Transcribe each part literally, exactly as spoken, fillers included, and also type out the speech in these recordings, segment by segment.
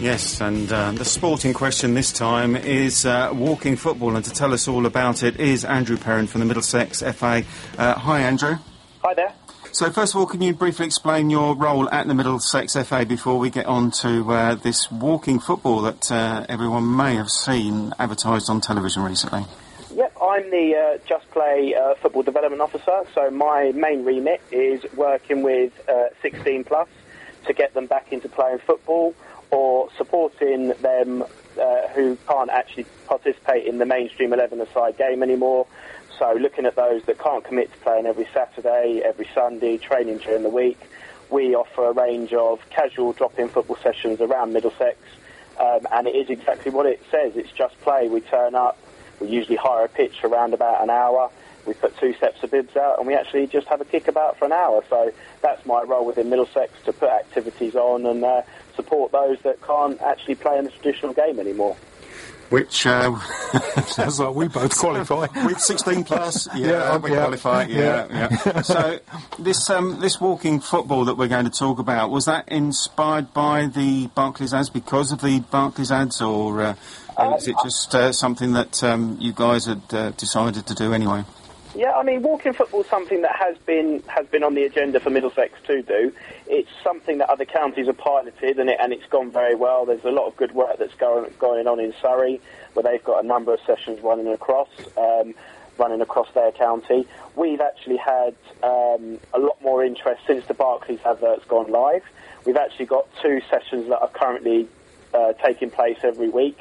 Yes, and uh, the sport in question this time is uh, walking football, and to tell us all about it is Andrew Perrin from the Middlesex F A. Uh, hi, Andrew. Hi there. So, first of all, can you briefly explain your role at the Middlesex F A before we get on to uh, this walking football that uh, everyone may have seen advertised on television recently? Yep, I'm the uh, Just Play uh, Football Development Officer, so my main remit is working with uh, sixteen plus to get them back into playing football, or supporting them uh, who can't actually participate in the mainstream eleven-a-side game anymore. So looking at those that can't commit to playing every Saturday, every Sunday, training during the week, we offer a range of casual drop-in football sessions around Middlesex, um, and it is exactly what it says. It's just play. We turn up, we usually hire a pitch for around about an hour, we put two sets of bibs out, and we actually just have a kick about for an hour. So that's my role within Middlesex, to put activities on and uh, support those that can't actually play in the traditional game anymore. Which uh, sounds like we both qualify with sixteen plus. Yeah, yeah we yeah. qualify. Yeah, yeah. yeah. So this um, this walking football that we're going to talk about, was that inspired by the Barclays ads, because of the Barclays ads, or uh, uh, is it just uh, something that um, you guys had uh, decided to do anyway? Yeah, I mean, walking football is something that has been has been on the agenda for Middlesex to do. It's something that other counties have piloted, and, it, and it's gone very well. There's a lot of good work that's going going on in Surrey, where they've got a number of sessions running across um, running across their county. We've actually had um, a lot more interest since the Barclays advert's gone live. We've actually got two sessions that are currently uh, taking place every week.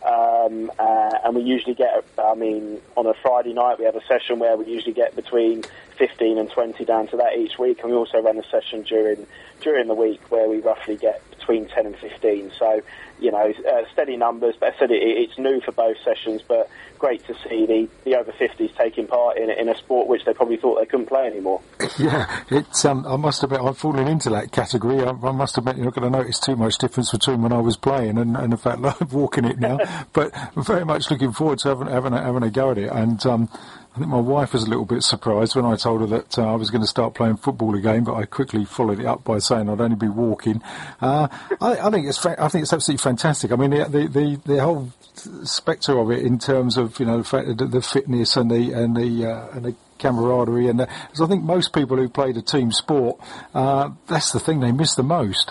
Um, uh, and we usually get, I mean, on a Friday night we have a session where we usually get between fifteen and twenty down to that each week, and we also run a session during during the week where we roughly get between ten and fifteen. So, you know, uh, steady numbers, but I said it, it's new for both sessions, but great to see the, the over fifties taking part in, in a sport which they probably thought they couldn't play anymore. Yeah, it's, um, I must admit, I've fallen into that category. I, I must admit you're not going to notice too much difference between when I was playing and, and the fact that I'm walking it now, but I'm very much looking forward to having, having, a, having a go at it. And um, I think my wife was a little bit surprised when I told her that uh, I was going to start playing football again, but I quickly followed it up by saying I'd only be walking. Uh, I, I think it's fa- I think it's absolutely fantastic. I mean, the the the, the whole spectre of it, in terms of, you know, the fact that the fitness and the and the uh, and the camaraderie, and because I think most people who played a team sport, uh, that's the thing they miss the most.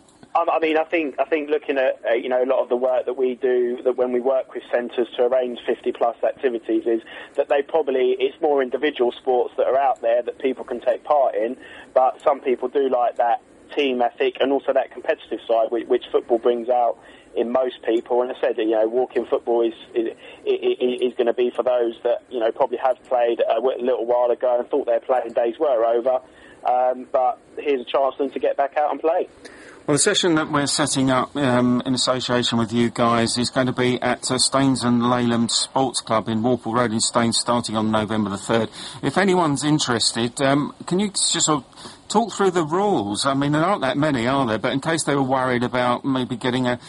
I mean, I think I think looking at uh, you know, a lot of the work that we do, that when we work with centres to arrange fifty plus activities, is that they probably, it's more individual sports that are out there that people can take part in, but some people do like that team ethic and also that competitive side, which, which football brings out in most people. And I said, you know, walking football is is, is, is going to be for those that, you know, probably have played a little while ago and thought their playing days were over, um, but here's a chance for them to get back out and play. Well, the session that we're setting up um, in association with you guys is going to be at uh, Staines and Leyland Sports Club in Walpole Road in Staines, starting on November the third. If anyone's interested, um, can you just sort of talk through the rules? I mean, there aren't that many, are there? But in case they were worried about maybe getting a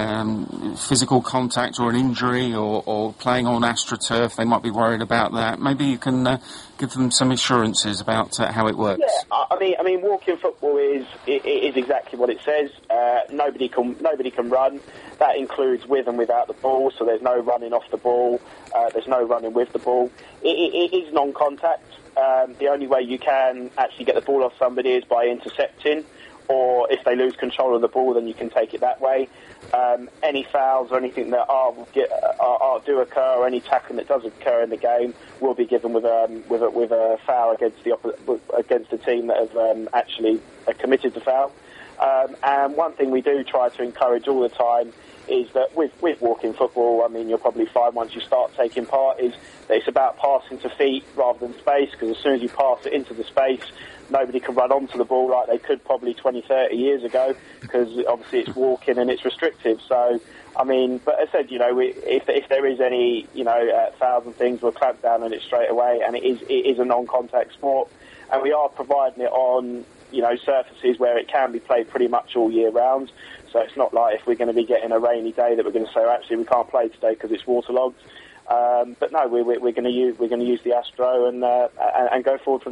um, physical contact or an injury, or, or playing on AstroTurf, they might be worried about that. Maybe you can uh, give them some assurances about uh, how it works. Yeah, I mean, I mean, walking football is it, it is exactly what it says. Uh, nobody can nobody can run. That includes with and without the ball. So there's no running off the ball. Uh, there's no running with the ball. It, it, it is non-contact. Um, the only way you can actually get the ball off somebody is by intercepting, or if they lose control of the ball, then you can take it that way. Um, any fouls or anything that are, get, are, are do occur, or any tackling that does occur in the game, will be given with um, with a, with a foul against the oppo- against the team that have um, actually uh, committed the foul. Um, and one thing we do try to encourage all the time is that with with walking football, I mean, you'll probably find once you start taking part, is that it's about passing to feet rather than space, because as soon as you pass it into the space, nobody can run onto the ball like they could probably twenty, thirty years ago, because obviously it's walking and it's restrictive. So, I mean, but as I said, you know, we, if if there is any, you know, uh, fouls and things, we'll clamp down on it straight away, and it is it is a non-contact sport, and we are providing it on, you know, surfaces where it can be played pretty much all year round. So it's not like if we're going to be getting a rainy day that we're going to say, oh, actually, we can't play today because it's waterlogged. Um, but no, we, we, we're going to use we're going to use the Astro and, uh, and and go forward from there.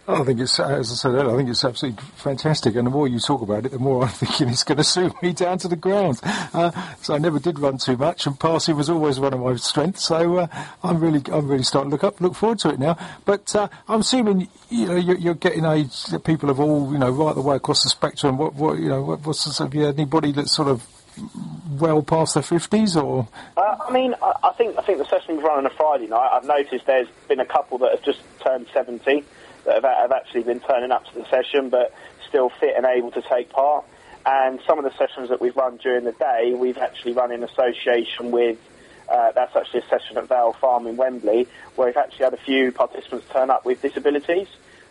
I think it's, as I said earlier, I think it's absolutely fantastic. And the more you talk about it, the more I'm thinking it's going to suit me down to the ground. Uh, so I never did run too much, and passing was always one of my strengths. So uh, I'm really, I'm really starting to look up, look forward to it now. But uh, I'm assuming, you know, you're, you're getting age that people have all, you know, right the way across the spectrum. What, what, you know, what, what's the, have you had anybody that's sort of well past their fifties, or? Uh, I mean, I, I think I think the session was run on a Friday night. I've noticed there's been a couple that have just turned seventy. That have, have actually been turning up to the session, but still fit and able to take part. And some of the sessions that we've run during the day, we've actually run in association with, uh, that's actually a session at Vale Farm in Wembley, where we've actually had a few participants turn up with disabilities.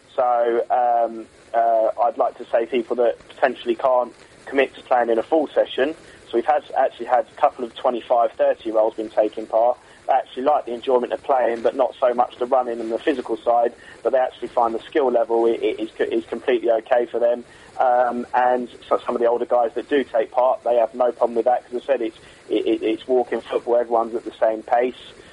So um, uh, I'd like to say people that potentially can't commit to playing in a full session. So we've had, actually had a couple of twenty-five, thirty-year-olds been taking part. They actually like the enjoyment of playing, but not so much the running and the physical side, but they actually find the skill level is, is completely okay for them. Um, and so some of the older guys that do take part, they have no problem with that, because I said it's, it, it's walking football, everyone's at the same pace.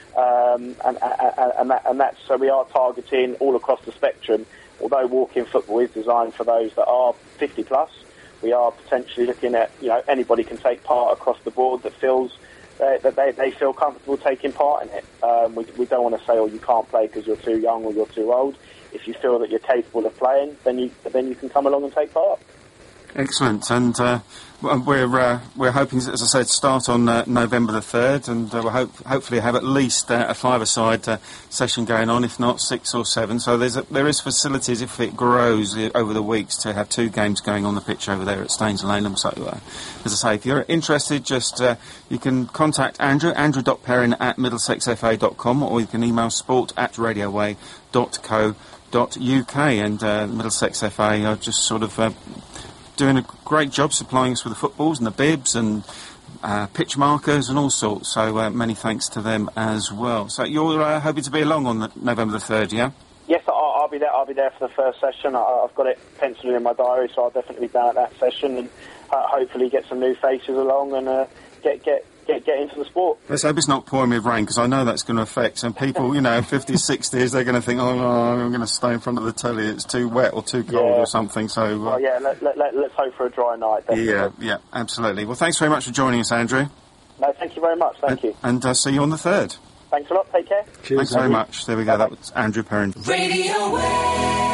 Um, and, and, and, that, and that's, so we are targeting all across the spectrum. Although walking football is designed for those that are fifty plus, we are potentially looking at, you know, anybody can take part across the board that feels that they, they feel comfortable taking part in it. Um, we, we don't want to say, oh, you can't play because you're too young or you're too old. If you feel that you're capable of playing, then you then you can come along and take part. Excellent, and uh, we're uh, we're hoping, as I said, start on uh, November the third, and uh, we'll hope, hopefully have at least uh, a five-a-side uh, session going on, if not six or seven. So there's a, there is facilities, if it grows uh, over the weeks, to have two games going on the pitch over there at Staines and Laleham. So uh, as I say, if you're interested, just uh, you can contact Andrew, andrew dot perrin at middlesex f a dot com, or you can email sport at radioway dot co dot u k, and uh, Middlesex F A are just sort of Uh, doing a great job supplying us with the footballs and the bibs and uh, pitch markers and all sorts, so uh, many thanks to them as well. So you're uh, hoping to be along on the November the third, yeah? Yes, I'll, I'll be there. I'll be there for the first session. I, I've got it penciled in my diary, so I'll definitely be down at that session, and uh, hopefully get some new faces along and uh, get get get get into the sport. Let's hope it's not pouring with rain, because I know that's going to affect some people. You know, fifties, sixties, they're going to think, oh, no, I'm going to stay in front of the telly. It's too wet or too cold yeah. or something. So, uh, well, yeah, let, let, let, let's hope for a dry night. Definitely. Yeah, yeah, absolutely. Well, thanks very much for joining us, Andrew. No, thank you very much. Thank and, you. And uh, see you on the third. Thanks a lot. Take care. Cheers, Thanks Andrew. very much. There we go. That was Andrew Perrin. Radio Way.